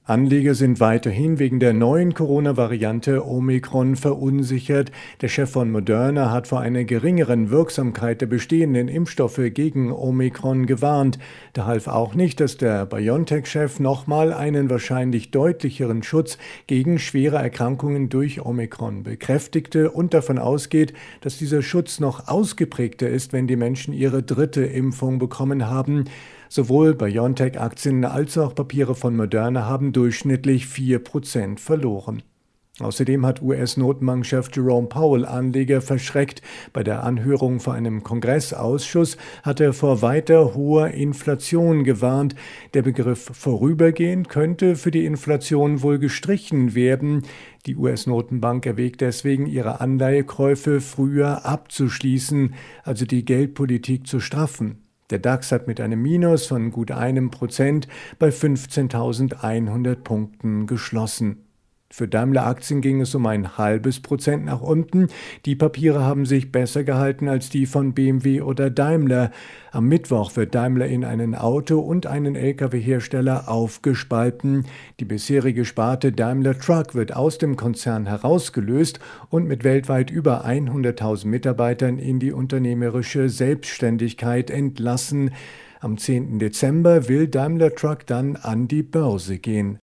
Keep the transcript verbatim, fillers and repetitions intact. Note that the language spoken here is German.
Anleger sind weiterhin wegen der neuen Corona-Variante Omikron verunsichert. Der Chef von Moderna hat vor einer geringeren Wirksamkeit der bestehenden Impfstoffe gegen Omikron gewarnt. Da half auch nicht, dass der BioNTech-Chef nochmal einen wahrscheinlich deutlicheren Schutz gegen schwere Erkrankungen durch Omikron bekräftigte und davon ausgeht, dass dieser Schutz noch ausgeprägter ist, wenn die Menschen ihre dritte Impfung bekommen haben. Sowohl BioNTech-Aktien als auch Papiere von Moderna haben durchschnittlich vier Prozent verloren. Außerdem hat U S-Notenbankchef Jerome Powell Anleger verschreckt. Bei der Anhörung vor einem Kongressausschuss hat er vor weiter hoher Inflation gewarnt. Der Begriff vorübergehend könnte für die Inflation wohl gestrichen werden. Die U S-Notenbank erwägt deswegen, ihre Anleihekäufe früher abzuschließen, also die Geldpolitik zu straffen. Der DAX hat mit einem Minus von gut einem Prozent bei fünfzehntausendeinhundert Punkten geschlossen. Für Daimler-Aktien ging es um ein halbes Prozent nach unten. Die Papiere haben sich besser gehalten als die von B M W oder Daimler. Am Mittwoch wird Daimler in einen Auto- und einen L K W-Hersteller aufgespalten. Die bisherige Sparte Daimler Truck wird aus dem Konzern herausgelöst und mit weltweit über hunderttausend Mitarbeitern in die unternehmerische Selbstständigkeit entlassen. Am zehnten Dezember will Daimler Truck dann an die Börse gehen.